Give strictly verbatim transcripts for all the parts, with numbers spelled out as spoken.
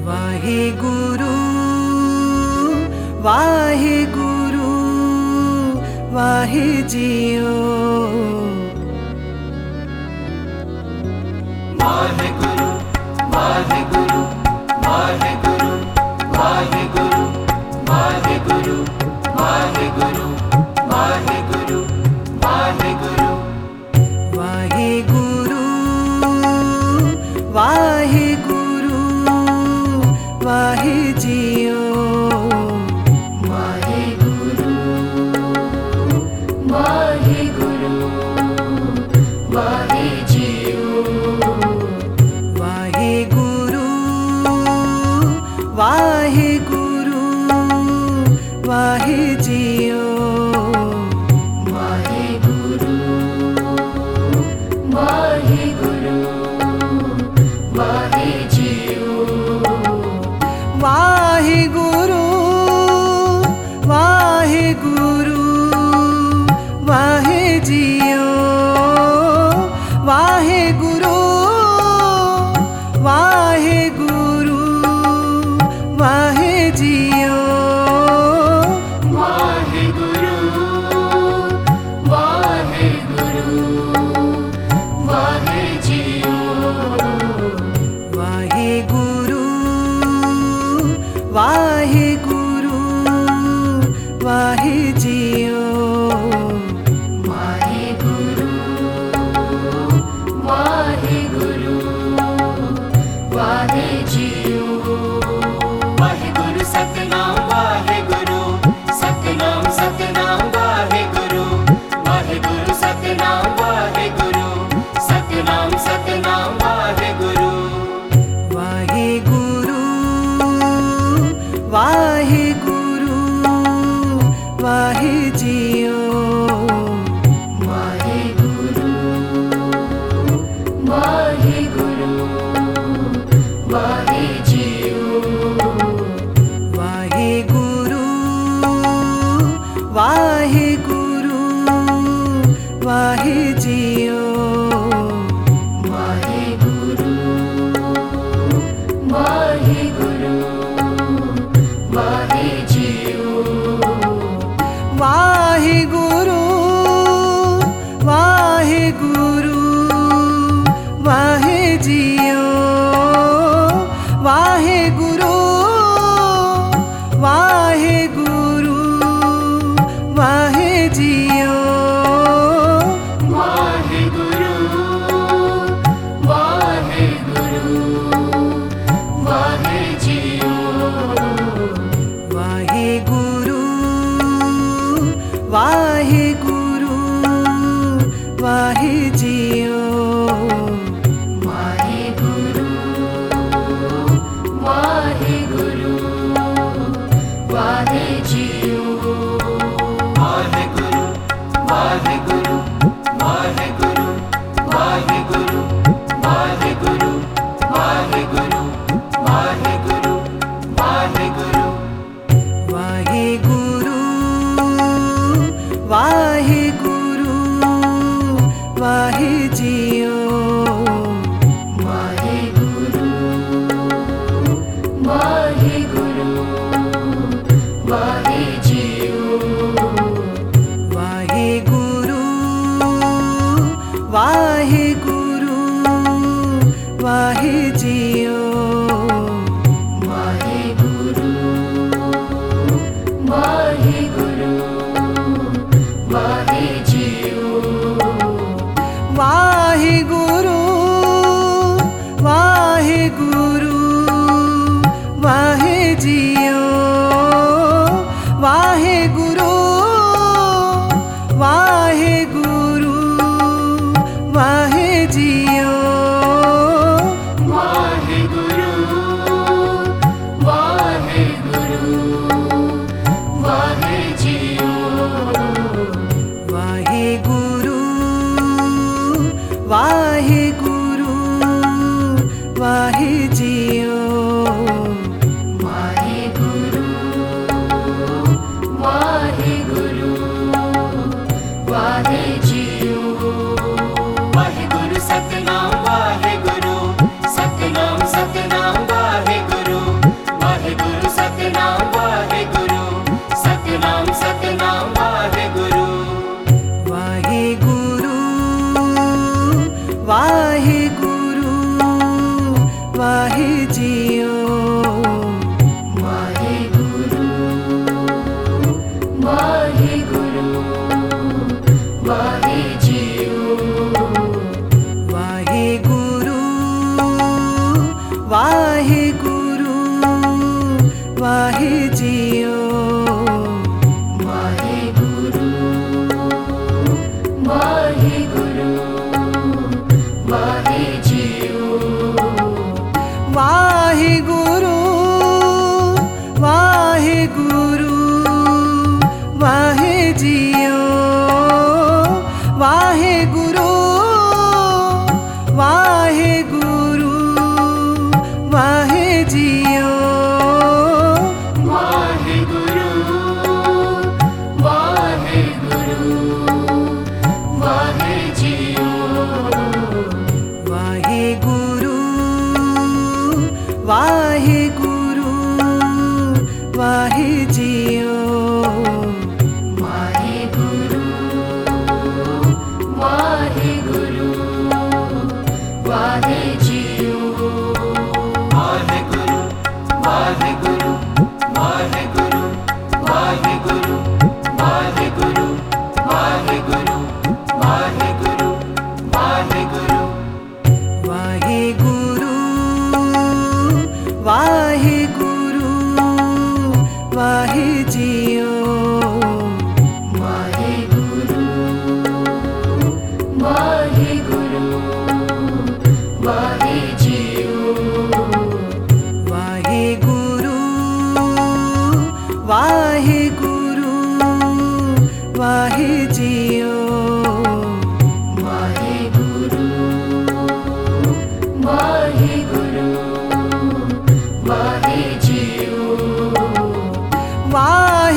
Wahe Guru Wahe Guru Wahe Jio. Wahe Guru Wahe Guru Wahe Guru Wahe Guru Wahe Guru Wahe Guru Wahe Guru Wahe Guru Wahe Guru Wahe Guru Wahe Jio. Wahe Guru Wahe Guru Wahe Jio. Wahe Guru Wahe Guru Wahe Jio. Wahe Guru Wahe Guru Wahe Jio. Wahe Guru Wahe Guru Wahe Jio. Wahe Guru Wahe Guru Wahe Jio. Wahe Guru Wahe Guru Wahe Jio. Wahe Guru Wahe Guru Wahe Jio. Wahe Guru Wahe Guru Wahe Jio. Wahe Guru Satnam Wahe Guru Satnam Satnam Wahe Guru. Wahe Guru Satnam Wahe Guru Satnam Satnam Wahe Guru. Wahe Guru Wahe Guru Wahe Jio. Wahe Guru Wahe Guru Wahe Jio. Wahe Guru Wahe Guru Wahe Jio. Wahe Guru Wahe Guru Wahe Jio. Wahe Guru Wahe Guru Wahe Jio. Wahe Guru Wahe Guru Wahe Jio. Wahe Guru Wahe Guru Wahe Jio. Wahe Guru Wahe Guru Wahe Jio. Wahe Guru Wahe Guru Wahe Jio. Wahe Guru Wahe Guru Wahe Guru Wahe Guru Wahe Guru Wahe Guru Wahe Guru Wahe Guru. Wahe Guru Wahe Guru Wahe Jio. Wahe Guru Wahe Guru Wahe Jio. Wahe Guru Wahe Guru Wahe Jio. Wahe Guru Wahe Guru Wahe Jio. Wahe Guru Wahe Guru Wahe Jio. Wahe Guru Wahe Guru Wahe Jio. Wahe Guru Wahe Guru Wahe Jio. Wahe Guru Wahe Guru Wahe Jio. Wahe Jio. Waheguru Waheguru Wahe Jio. Waheguru Waheguru Wahe Jio. Waheguru Waheguru Wahe Jio. Waheguru Waheguru Wahe Jio. Waheguru Waheguru Wahe Jio. Waheguru Waheguru Wahe Jio. Waheguru Waheguru Wahe Jio. Waheguru Waheguru Wahe Jio. Waheguru Waheguru Waheguru Waheguru Waheguru Waheguru Waheguru Waheguru. Waheguru Waheguru Wahe Jio. Waheguru Waheguru Wahe Jio. Waheguru Waheguru Wahe Jio. Waheguru Waheguru Wahe Jio. Waheguru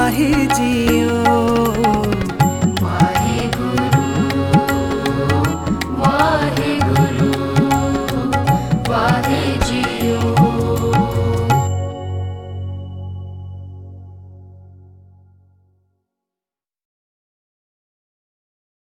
Wahe Jio.